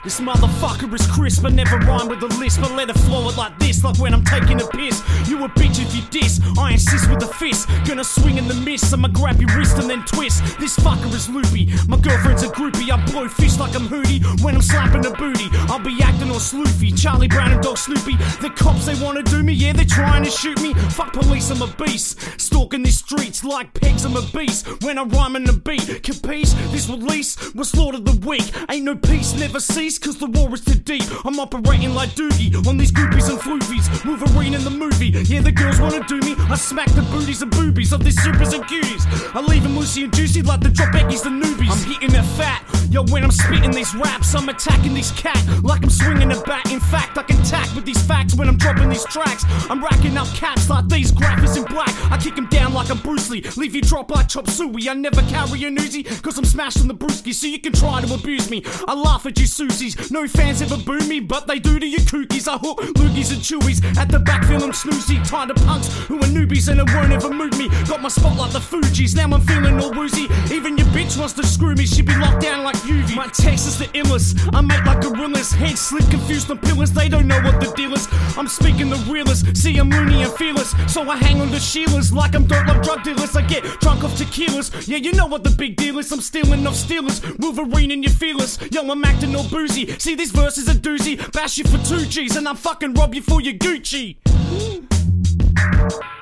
This motherfucker is crisp, I never rhyme with a lisp, but let it flow it like this, like when I'm taking a piss. You a bitch if you diss, I insist with a fist. Gonna swing in the mist, I'ma grab your wrist and then twist. This fucker is loopy, my girlfriend's a groupie. I blow fish like I'm Hootie when I'm slapping a booty. I'll be acting all sloofy, Charlie Brown and Dog Snoopy. The cops, they wanna do me, yeah, they're trying to shoot me. Fuck police, I'm a beast, stalking these streets like pegs, I'm a beast. When I rhyme in the beat, capiche? This release was slaughter the weak. Ain't no peace, never cease, cause the war is too deep. I'm operating like Doogie on these groupies and floofies. Wolverine in the movie, yeah, the girls wanna do me. I smack the booties and boobies of these supers and cuties. I leave them loosey and juicy like the drop Becky's and newbies. I'm hitting it fat, yo, when I'm spitting these raps, I'm attacking these cat like I'm swinging a bat. In fact, I can tack with these facts when I'm dropping these tracks. I'm racking up caps like these graphics in black. I kick them down like I'm Bruce Lee, leave you drop like Chop Suey. I never carry a Uzi, cause I'm smashing the brewski, so you can try to abuse me. I laugh at you Susies, no fans ever boo me, but they do to you kookies. I hook loogies and chewies at the back feeling snoozy. Tired of punks who are newbies and it won't ever move me. Got my spot like the Fugees, now I'm feeling all woozy. Even your bitch wants to screw me, she be locked down like UV. My text is the illest, I make like gorillas. Heads slip confused on pillars, they don't know what the deal is. I'm speaking the realest, see I'm loony and fearless, so I hang on to Sheilas like I'm don't love drug dealers. I get drunk off tequilas, yeah, you know what the big deal is. I'm stealing off Steelers, Wolverine and your feelers. Yo, I'm acting all boozy, see these verses are doozy. Bash you for 2 G's and I'm fucking rob you for your Gucci.